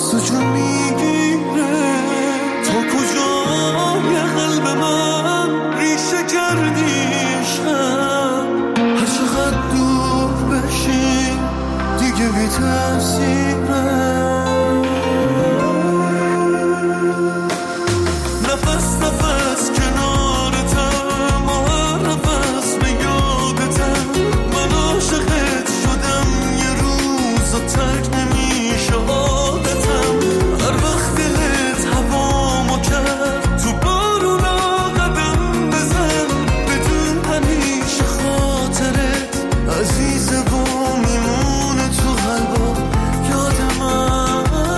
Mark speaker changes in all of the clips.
Speaker 1: جون میگیره تا کجای قلب من ریشه کردی عشقم هر چقدر دور بشی دیگه بی تأثیره نفس نفس کنارتم و هر نفس به یادتم من عاشقت شدم یه روز و ترک نمیشه عادتم هر وقت دلت هوامو کرد تو بارونا قدم بزن بدون همیشه خاطرت عزیزه و میمونه تو قلبم یاد من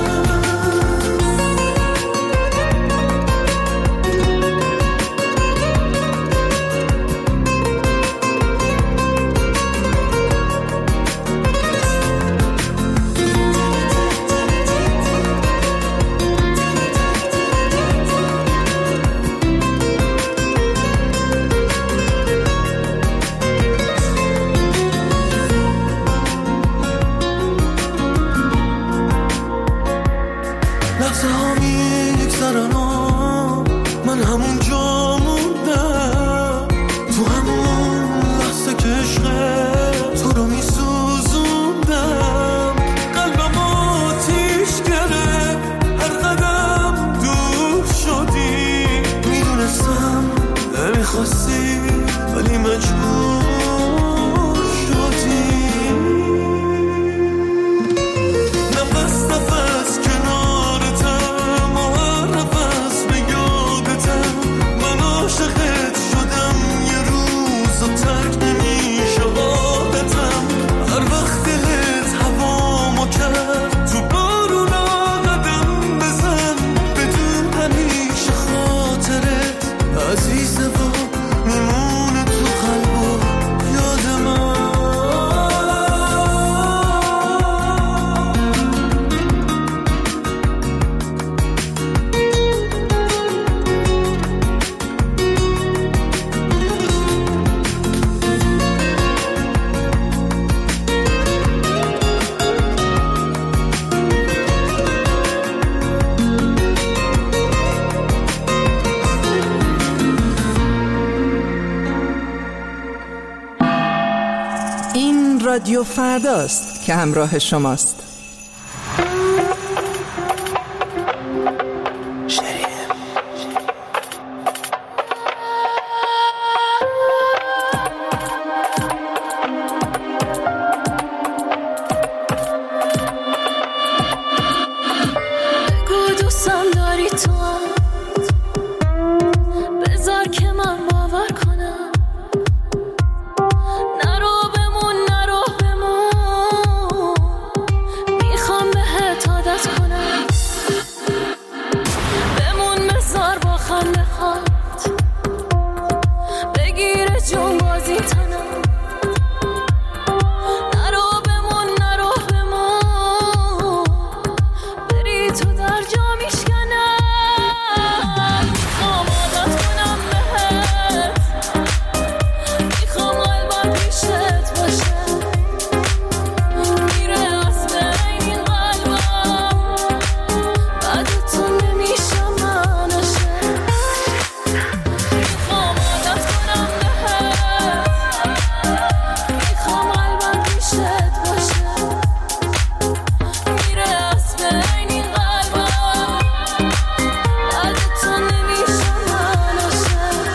Speaker 1: لحظه ها میگذرن من همون جا موندم تو همون لحظه که عشق تو رو میسوزوندم قلبم آتیش گرفت هر قدم دور شدی میدونستم نمیخواستی ولی مجبور شدی نفس نفس کنارتم و هر نفس به یادتم من عاشقت شدم یه روز و ترک نمیشه عادتم هر وقت دلت هوامو کرد تو بارونا قدم بزن بدون همیشه خاطرت عزیزه و میمونه تو قلب و یاد من
Speaker 2: این رادیو فرداست که همراه شماست.
Speaker 3: دوستم داری تو بذار که من باور کنم نرو بمون میخوام بهت عادت کنم بمون بذار با خنده هات بگیره جون بازی تنم نرو بمون بری تو در جا میشکنم میخوام عادت کنم بهت میخوام قلبم پیشت باشه میره از بین این قلبم بعد تو نمیشم منشه میخوام عادت کنم بهت میخوام قلبم پیشت باشه میره از بین این قلبم بعد تو نمیشم منشه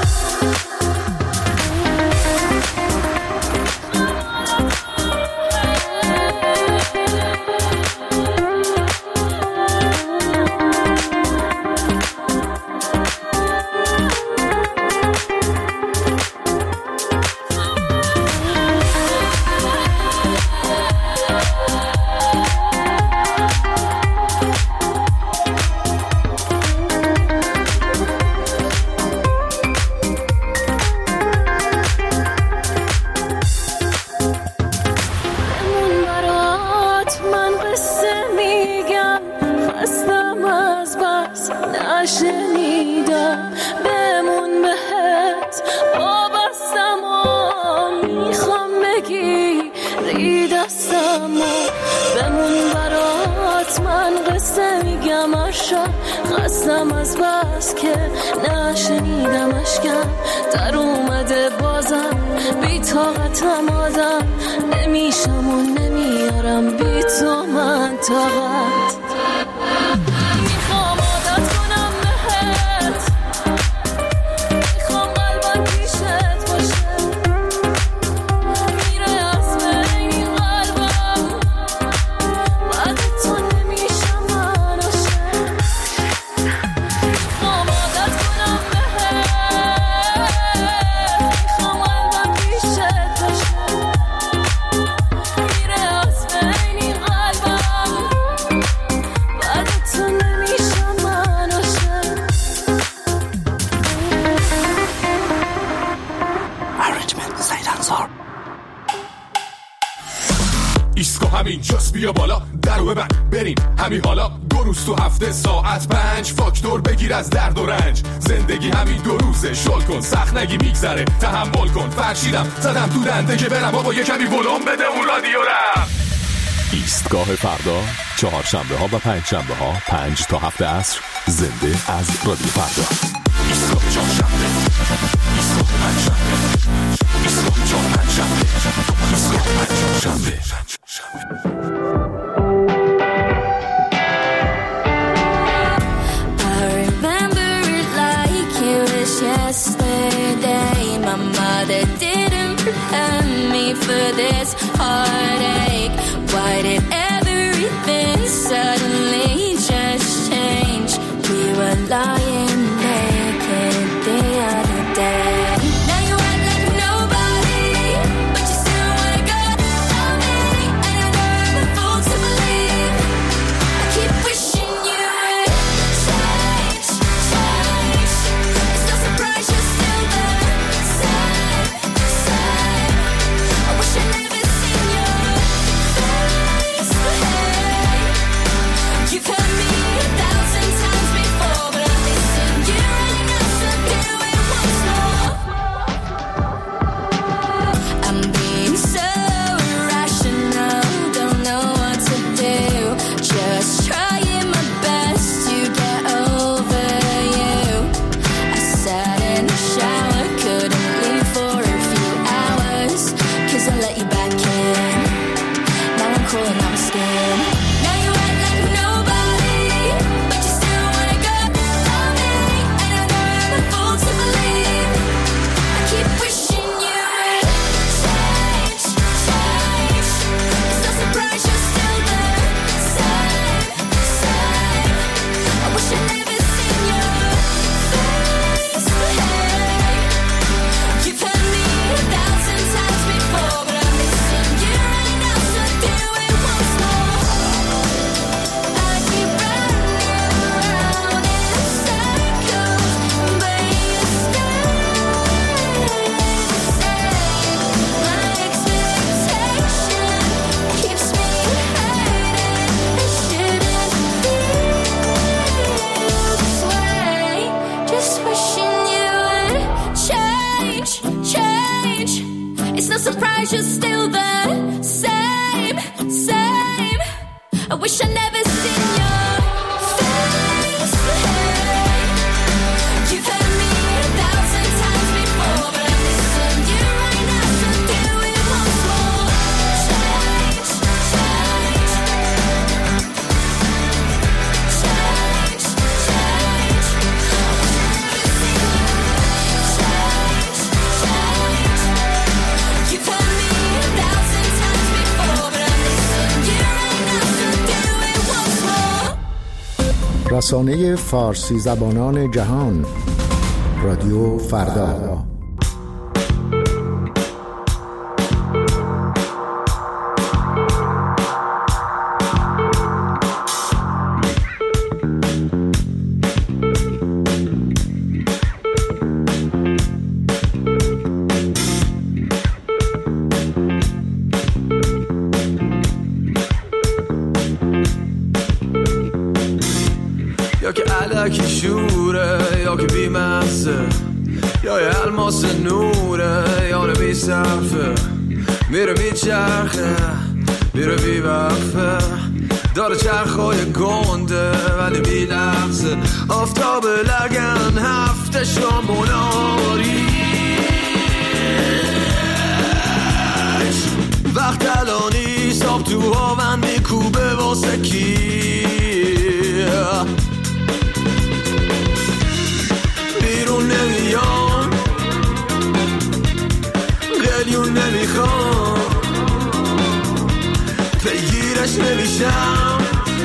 Speaker 3: بمون برات من قصه میگم خستم از بس نشنیدم بمون بهت وابستم میخوام بگیری دستم بمون برات من قصه آهسته میگم عاشق خستم از بس که نشنیدم اشکم در اومده بازم بی طاقتم آدم نمیشم و نمیارم بی تو من طاقت میخوام عادت کنم بهت میخوام قلبم پیشت باشه میره از بین قلبم بعد تو نمیشم من عاشق میخوام عادت کنم بهت میخوام قلبم پیشت باشه میره از بین قلبم بعد تو نمیشم من عاشق
Speaker 4: Arrangement سعید انصار.
Speaker 5: ایسکو همین جاست بیا بالا درو ببند بریم همین حالا 2 روز تو هفته ساعت 5 فاکتور بگیر از درد و رنج زندگی همین 2 روزه شل کن سخت نگی میگذره تحمل کن فرشیدم زدم تو دنده که برم بابا یه کمی ولوم بده اون رادیو رم.
Speaker 6: ایستگاه فردا 4 شنبه ها و 5 شنبه ها 5 تا 7 عصر زنده از رادیو فردا.
Speaker 5: ایسکو 4 شنبه ایسکو 5 شنبه ایسکو 4 5 شنبه ایسکو 5 شنبه.
Speaker 3: I remember it like it was yesterday. My mother didn't prepare me for this heartache. Why did everything suddenly just change? We were lying naked the other day. Now you act like nobody, but you still wanna go on me. And I know I'm a fool to believe. I keep wishing you would change, change. It's no surprise you're still the same, same. I wish I'd never seen your face, hey. You've heard me 1,000 times before, but I'm missing you right now, so do it once more. I'm being so irrational, don't know what to do. Just trying my best to get over you. I sat in the shower, couldn't leave for a few hours, 'cause I let you back in. Now I'm crawling out my skin. Now you act like nobody, but you still wanna go on me. And I know I'm a fool to believe. I keep wishing you would change, change. It's no surprise you're still the same, same. I wish I'd never seen your face, hey. You've heard me 1,000 times before, but I'm missing you right now, so do it once more. I keep running around in circles, but you stay the same. My expectation keeps me hurting. It shouldn't feel this way. Just wishing you would change, change. It's no surprise you're still the same, same. I wish I'd never seen your face, hey. You've heard me 1,000 times before, but I'm missing you right now, so do it once more. Change, change. Change, change. I wish I'd never seen your change, change. You've heard me 1,000 times before, but I'm missing you right now, so do it once more.
Speaker 7: رسانه فارسی زبانان جهان رادیو فردا.
Speaker 1: یا که علکی شوره یا که بی‌مزه، یا یه الماس نوره یا بی صرفه، میره میچرخه میره بی وقفه، داره چرخای گنده ولی بی لحظه آفتاب لگن هفته شاموناری وقت الانی ساب تو هاون میکوبه واسه کی بیرون نمیام قلیون نمیخوام پیگیرش نمیشم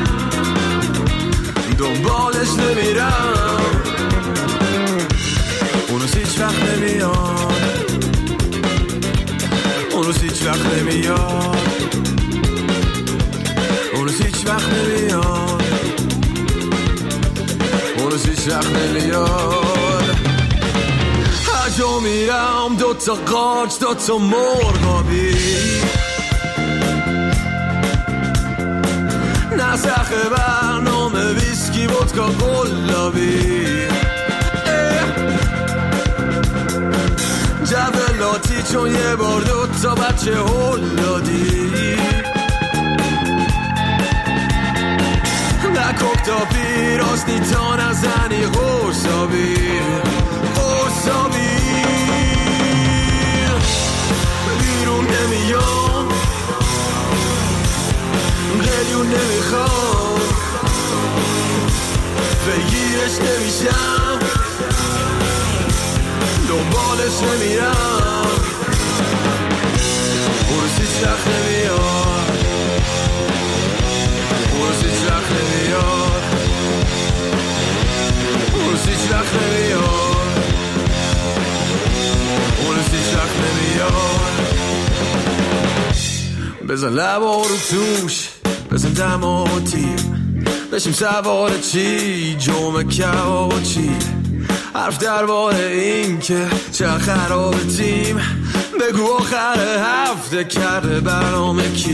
Speaker 1: دنبالش نمیرم اونو هیچ وقت نمیاد اونو هیچ وقت نمیاد اونو هیچ وقت نمیاد اونو هیچ وقت نمیاد هر جا میرم دوتا قارچ دوتا مرغابی نسخ برنامه ویسکی ودکا قلابی جبلاتی چون یه بار دوتا بچه هل دادی نکک تا پیراستی تا نزنی قرصابی قرصابی بیرون نمیام قلیون نمیخوام بگیرش نمیشم دنبالش نمیرم اونو هیچ وقت نمیاد اونو هیچ وقت نمیاد اونو هیچ وقت نمیاد اونو هیچ وقت نمیاد بزن لبا رو توش بزن دما و تیر بشیم سوار چی جمعه کباب و چی حرف درباره این که چه خراب تیم بگو آخر هفته کرده برنامه کی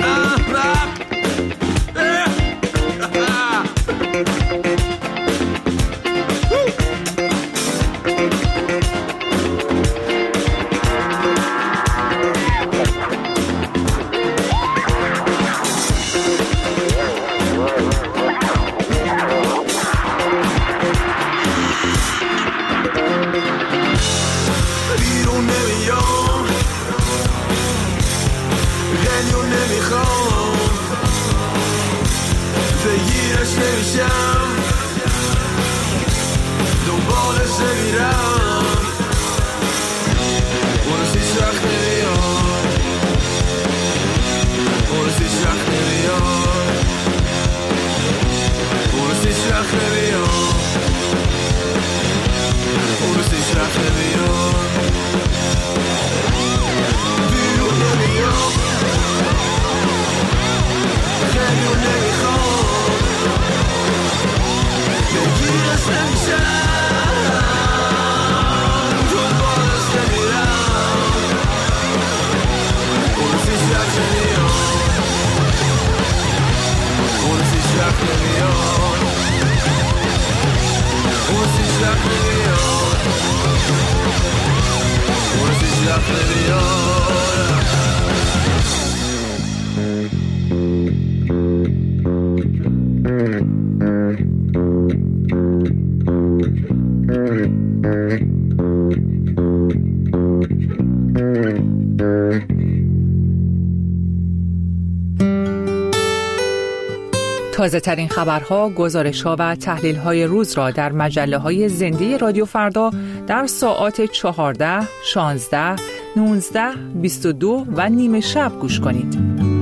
Speaker 2: تازه ترین خبرها، گزارش‌ها و تحلیل‌های روز را در مجله‌های زنده رادیو فردا در ساعات 14، 16، 19، 22 و نیمه شب گوش کنید.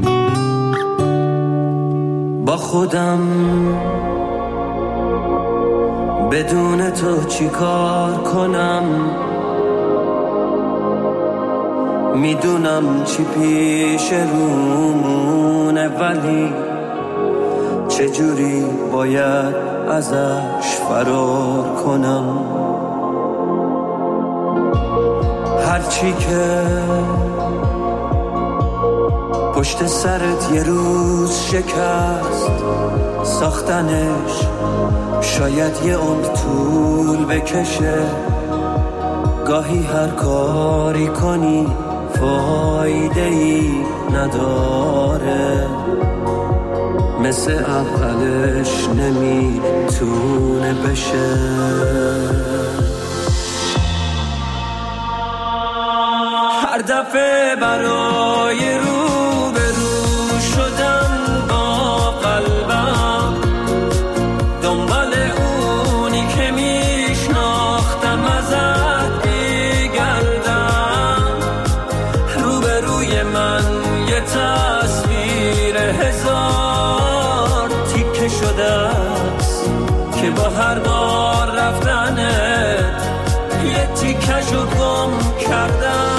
Speaker 8: با خودم بدون تو چی کار کنم، میدونم چی پیش رومونه ولی چجوری باید ازش فرار کنم. هرچی که پشت سرت یه روز شکست، ساختنش شاید یه عمر طول بکشه. گاهی هر کاری کنی فایده ای نداره، مثل اولش نمیتونه بشه. هر دفعه برای روبرو شدن با قلبم دنبال اونی که میشناختم ازت میگردم. روبروی من یه تصویر هزار تیکه شده است که با هر بار رفتنت یه تیکشو گم کردم.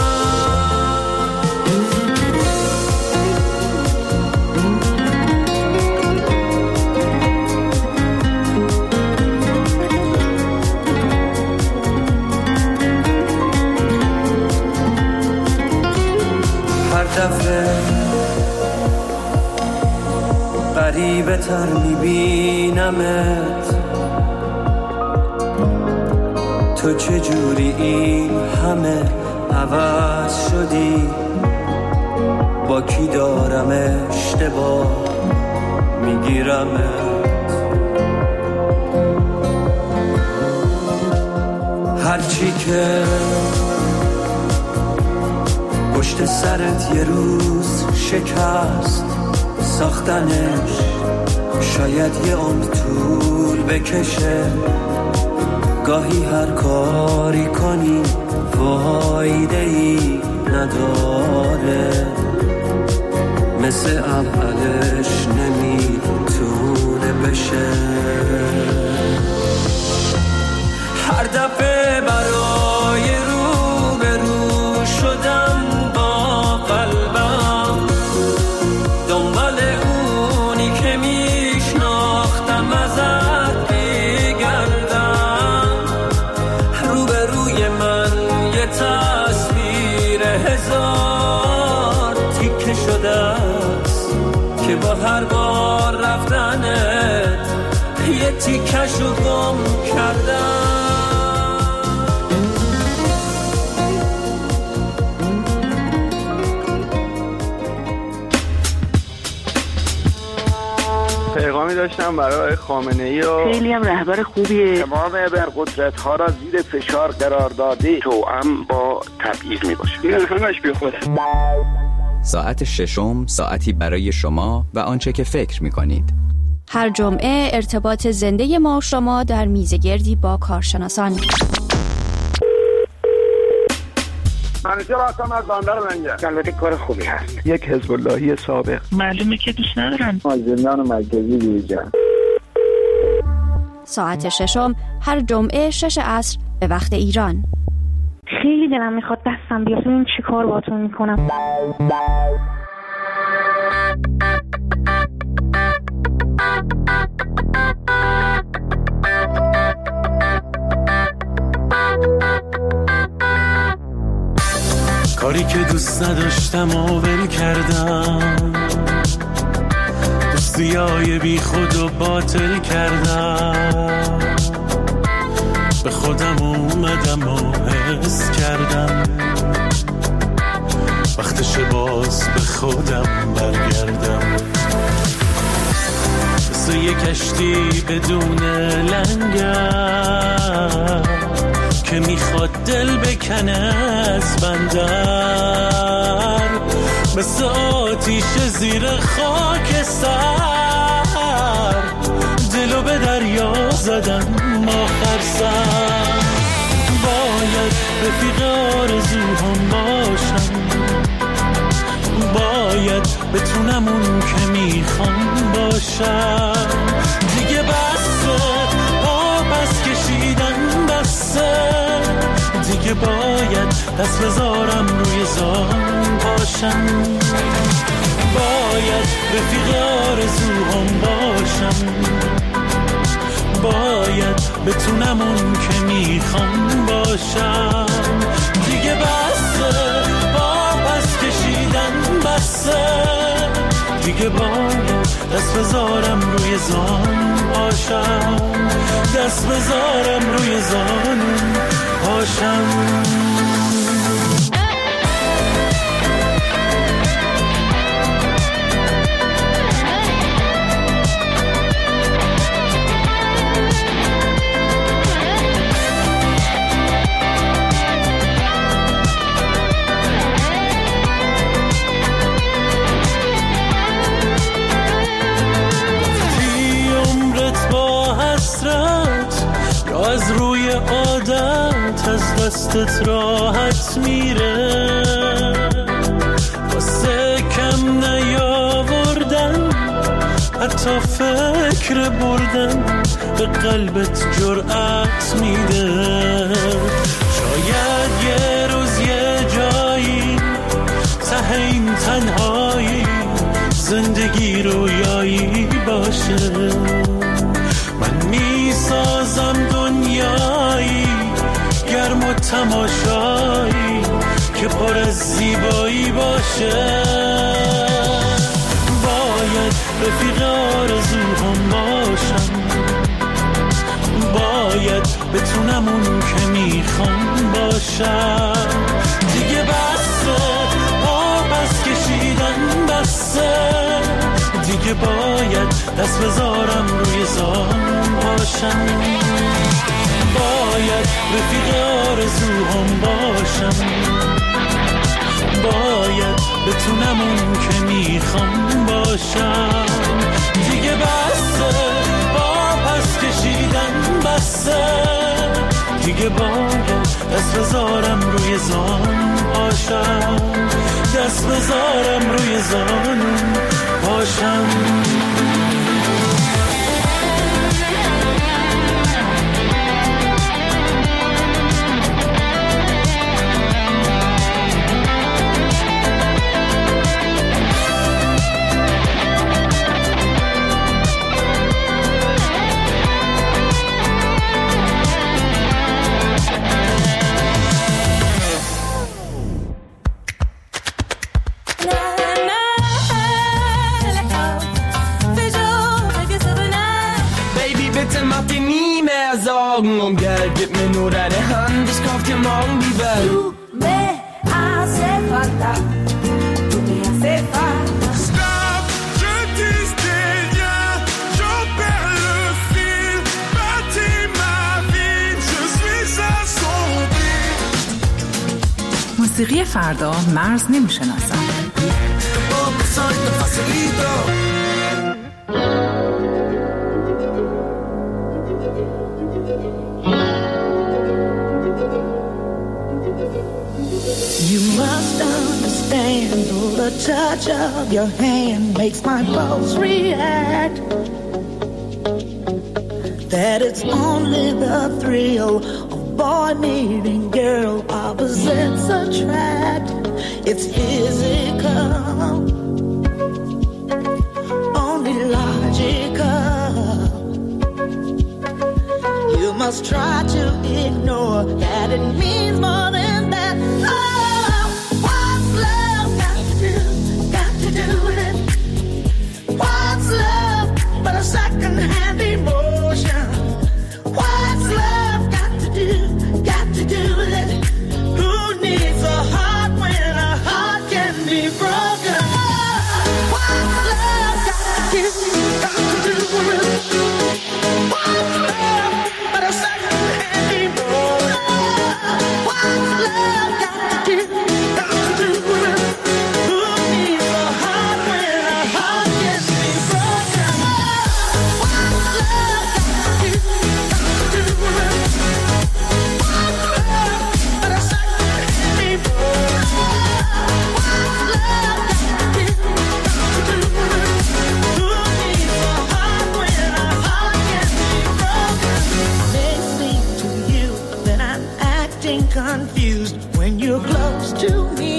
Speaker 8: هر دفعه غریبه تر میبینمت، تو چجوری این همه عوض شدی؟ با کی دارم اشتباه میگیرمت؟ هرچی که پشت سرت یه روز شکست ساختنش شاید یه عمر طول بکشه. گاهی هر کاری کنی فایده‌ای نداره، مثل اولش نمیتونه بشه. هر دفعه برای روبرو شدم با قلبم دنبال اونی که میشناختم ازت میگردم. روبروی من یه تصویر هزار تیکه شده است که با هر بار رفتنت یه تیکشو گم کردم.
Speaker 9: پیغامی داشتم برای خامنه‌ای و
Speaker 10: خیلی هم رهبر خوبیه.
Speaker 9: تمام ابرقدرت‌ها را زیر فشار قرار داده، توأم با تبعیض میباشه. این همش بیخوده.
Speaker 11: ساعت ششم ساعتی برای شما و آنچه که فکر میکنید.
Speaker 12: هر جمعه ارتباط زنده ما و شما در میزگردی با کارشناسان.
Speaker 9: منیجر هستم از بندر منگه. البته کار خوبی هست. یک حزب اللهی سابق.
Speaker 10: معلومه که دوست ندارن.
Speaker 9: زندان مرکزی دیجا.
Speaker 12: ساعت ششم هر جمعه 6 عصر به وقت ایران.
Speaker 10: خیلی دلم میخواد دستم بیاد ببینم چی کار باهاتون میکنم.
Speaker 1: کاری که دوست نداشتم و ول کردم، دوستیای بی خود و باطل کردم، به خودم اومدم و حس کردم وقتش باز به خودم برگردم. مثل یه کشتی بدون لنگر که میخواد دل بکنه از بندر، مثل آتیش زیر خاک سر دلو به دریا زدم آخر سر. باید رفیق آرزوهام باشم، باید بتونم اون که میخوام باشم. دیگه بسه پس کشیدن بسه، دیگه باید دست بذارم روی زان باشم. باید رفیق آرزوهام باشم، باید بتونم اون که میخوام باشم. دیگه بسه پس کشیدن بسه، دیگه باید دست بذارم روی زان باشم، دست بذارم روی زان باشم.
Speaker 8: از روی عادت از دستت راحت میره، واسه کم نیاوردن حتی فکر بردن به قلبت جرأت میده. شاید یه روز یه جایی ته این تنهایی زندگی رویایی باشه، من میسازم دنیایی گرم و تماشایی که پر از زیبایی باشه. باید رفیق آرزوهام باشم، باید بتونم اون که میخوام باشم. دیگه بسه پس کشیدن بسه، دیگه باید دست بذارم روی زان باشم. باید رفیق آرزوهام باشم، باید بتونم اون که میخوام باشم. دیگه بسه پس کشیدن بسه، دیگه باید دست بذارم روی زان باشم، دست بذارم روی زان باشم.
Speaker 1: Und Geld, gib mir nur deine Hand, ich kauf dir morgen die Welt.
Speaker 13: Tu me hace falta, tu me hace falta.
Speaker 1: Stop, je disais rien, j'en perds le fil. Bâtis ma vie, je suis assombri.
Speaker 2: موسیقی فردا مرز نمیشناسم.
Speaker 13: You must understand, the touch of your hand makes my pulse react. That it's only the thrill of boy meeting girl, opposites attract. It's physical, only logical. You must try to ignore that it means more than that. Oh, what's love got to do with it? What's love but a second-hand emotion? What's love got to do with it? Who needs a heart when a heart can be broken? What's love got to do with it? What's love but a second-hand emotion? What's love got to do with it? Who needs a heart when a heart can be broken? What's love got to do with it? What's love but a second-hand emotion? What's love got to do with it? Who needs a heart when a heart can be broken? May seem to you that I'm acting confused when you're close to me.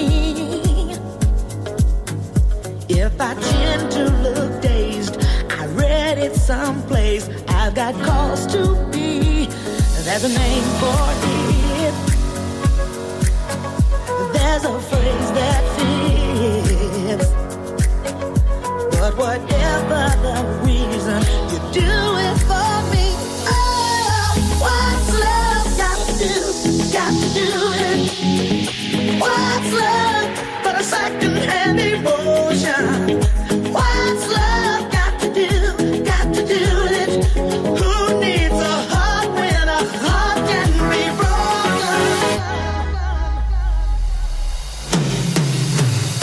Speaker 13: If I tend to look dazed, I read it someplace. I've got cause to be. There's a name for it. There's a phrase that fits. But whatever the reason, you do it for me. Oh, what's love got to do with it? What's love but a second-hand emotion? What's love got to do with it? Who needs a heart when a heart can be broken?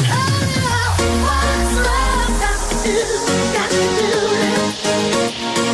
Speaker 13: Oh, what's love got to do with it?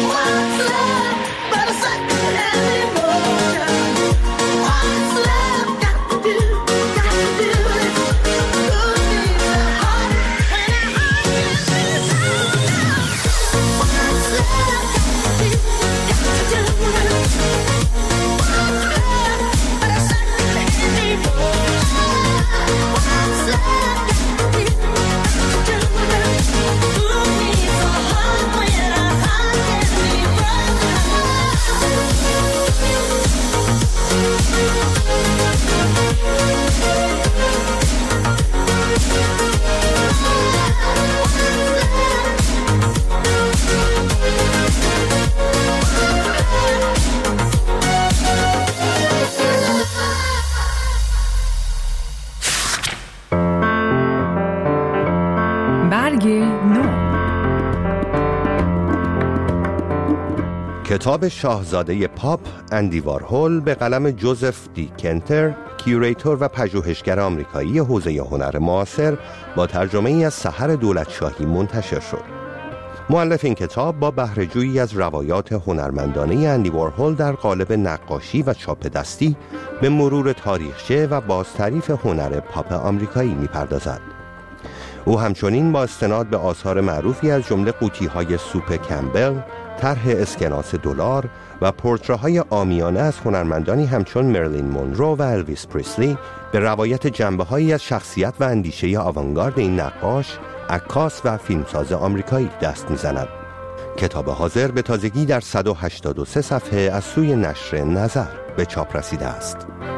Speaker 14: کتاب شاهزاده پاپ اندی وارهول به قلم جوزف دی کنتر، کیوریتور و پژوهشگر آمریکایی حوزه هنر معاصر، با ترجمه ای از سحر دولتشاهی منتشر شد. مؤلف این کتاب با بهره‌جویی از روایات هنرمندانه اندی وارهول در قالب نقاشی و چاپ دستی به مرور تاریخچه و بازتعریف هنر پاپ آمریکایی می‌پردازد. او همچنین با استناد به آثار معروفی از جمله قوطی‌های سوپ کمبل، طرح اسکناس دلار و پورتره‌های عامیانه از هنرمندانی همچون مرلین مونرو و الویس پریسلی به روایت جنبه‌هایی از شخصیت و اندیشه آوانگارد این نقاش، عکاس و فیلمساز آمریکایی دست می‌زند. کتاب حاضر به تازگی در 183 صفحه از سوی نشر نظر به چاپ رسیده است.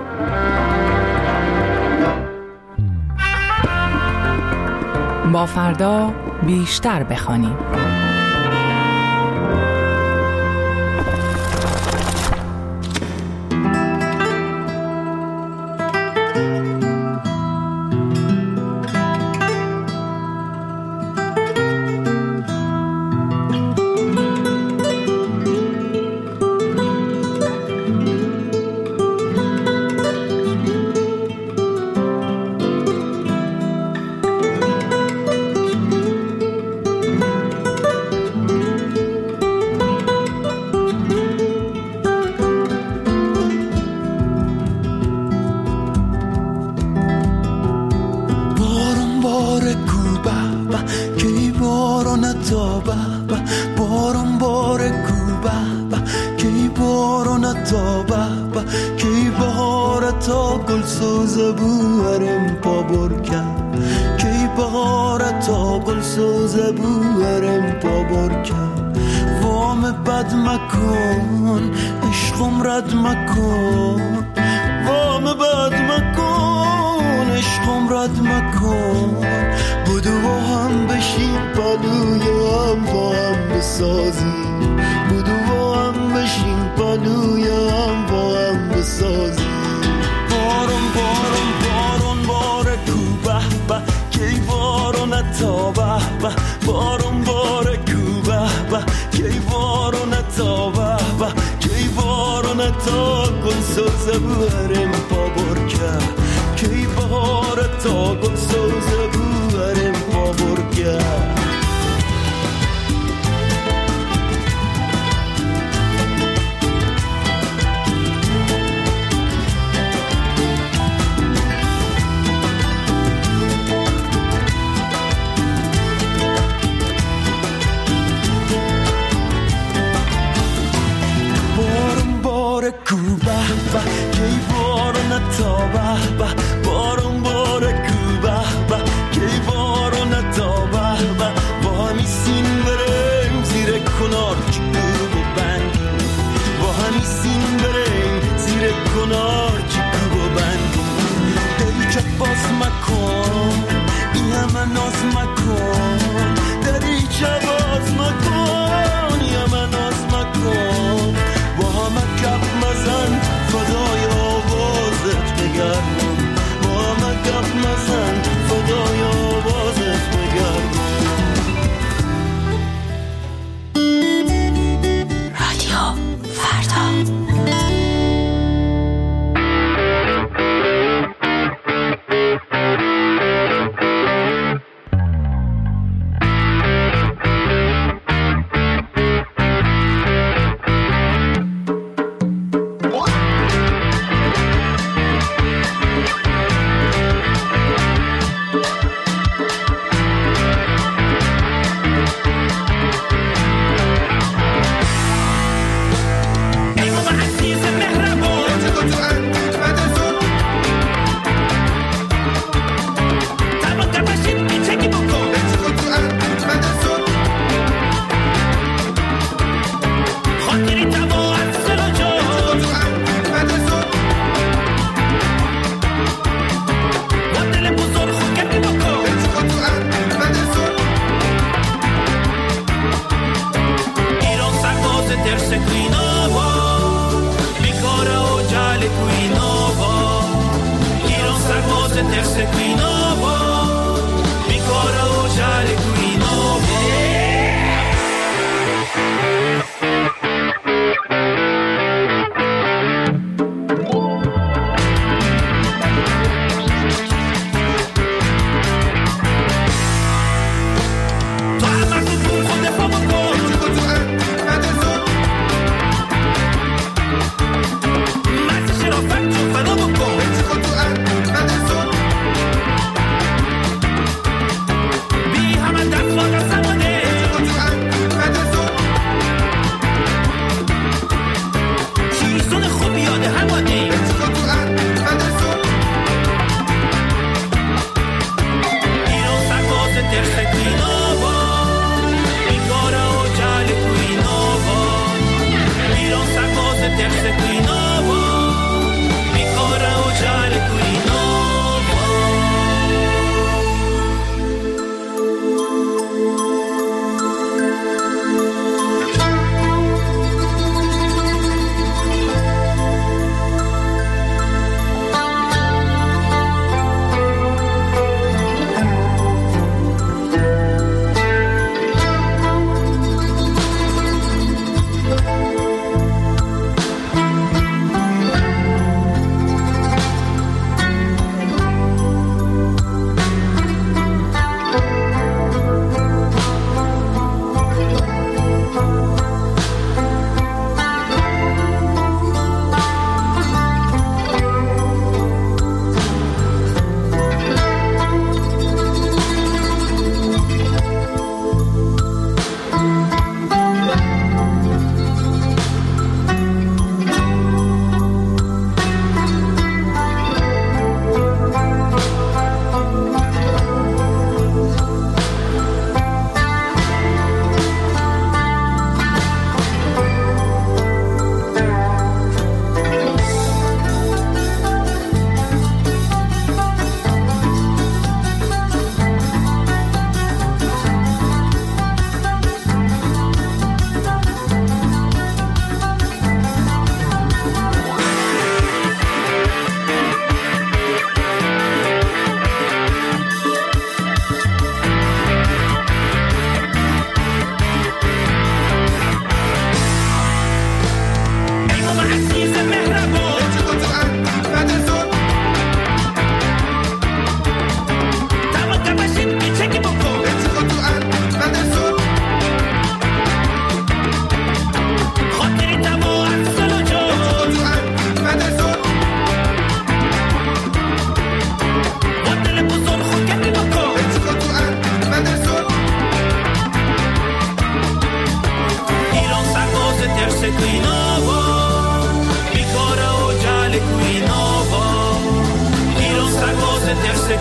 Speaker 2: با فردا بیشتر بخوانیم.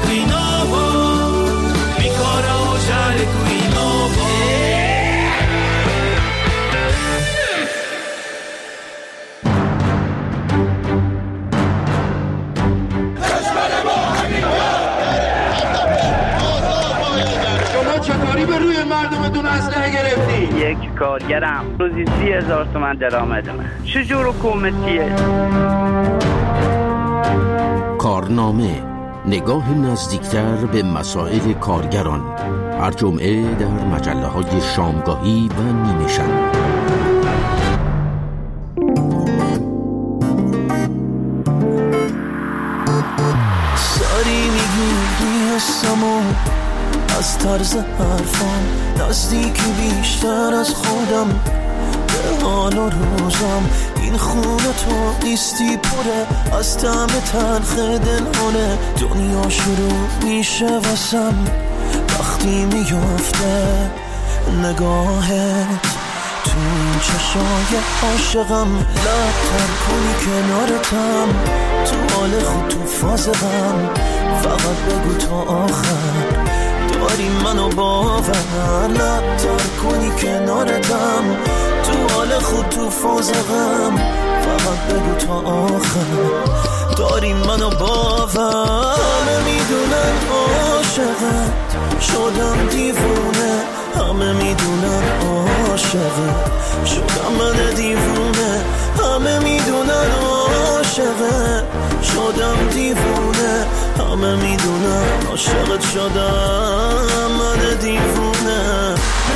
Speaker 8: qui nuovo, mi conoscere qui nuovo.
Speaker 15: چطوری به روی مردمتون اسلحه گرفتی؟
Speaker 9: یک کارگرم روزی 30,000 تومان درآمدمه. چجور حکومتیه؟
Speaker 16: کارنامه، نگاه نزدیکتر به مسائل کارگران، هر جمعه در مجله‌های شامگاهی و نیمه شب.
Speaker 8: ساری میگی حسمو از طرز حرفام، نزدیکی بیشتر از خودم به حال و روزم. این خونه تو نیستی پره از طعم تلخ دلانه، دنیا شروع میشه واسم وقتی میفته نگاهت تو این چشای عاشقم. لبتر کنی کنارتم، تو حال خود تو فاز غم، فقط بگو تا آخر داری منو باور. لبتر کنی کنارتم، تو حال خود تو فاز غم، فقط بگو تا آخر داری منو باور. همه میدونن عاشقت شدم دیوونه، همه میدونن عاشقت شدم من دیوونه، همه میدونن عاشقت شدم دیوونه، همه میدونن عاشقت شدم من دیوونه.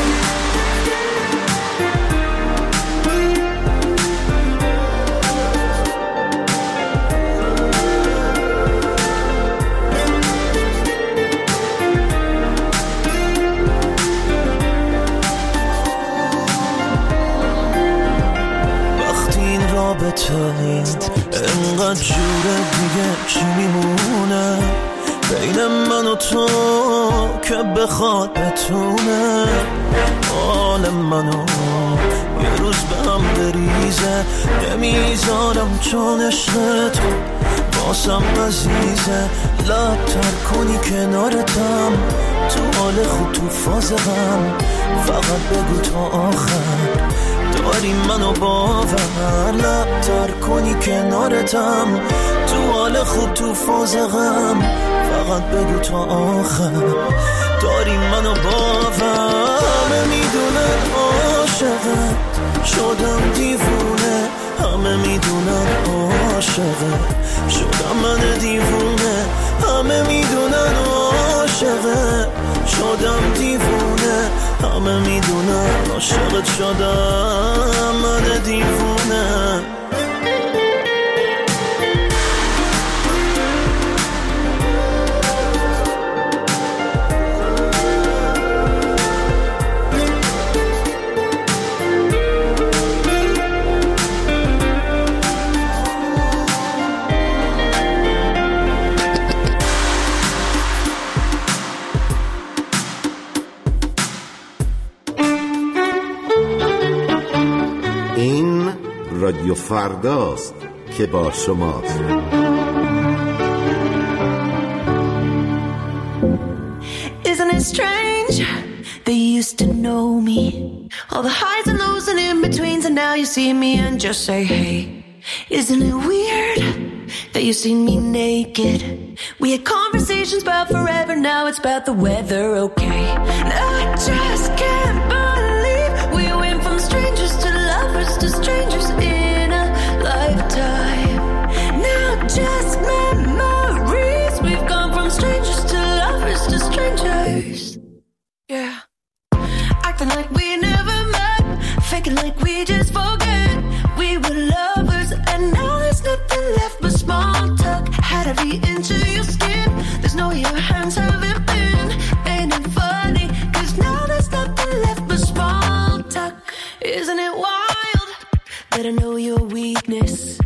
Speaker 8: رابطه اینقدر جوره دیگه چی میمونه بین من و تو که بخواد بتونه حال منو یه روز به هم بریزه. نمیذارم چون عشق تو باسم عزیزه. لبتر کنی کنارتم، تو حال خود تو فاز غم، فقط بگو تا آخر داری منو باور. لبتر کنی کنارتم، تو حال خوب تو فاز غم، فقط بگو تا آخر داری منو باور. همه میدونن عاشقت شدم دیوونه، همه میدونن عاشقت شدم من دیوونه، همه میدونن عاشقت شدم دیوونه، همه میدونن عاشقت شدم من دیوونه.
Speaker 7: رادیو فرداست که با شماست.
Speaker 13: Isn't it strange that you used to know me, all the highs and lows and in-betweens, and now you see me and just say hey. Isn't it weird that you see me naked? We had conversations about forever, now it's about the weather, okay? And I just can't believe we went from strangers to lovers to strangers in a lifetime. Now just memories, we've gone from strangers to lovers to strangers. Yeah, acting like we never met, faking like we just forget we were lovers, and now there's nothing left but small talk. Had to be into your skin, there's no way your hands haven't been. Ain't it funny, cause now there's nothing left but small talk. Isn't it wild that I know your weakness?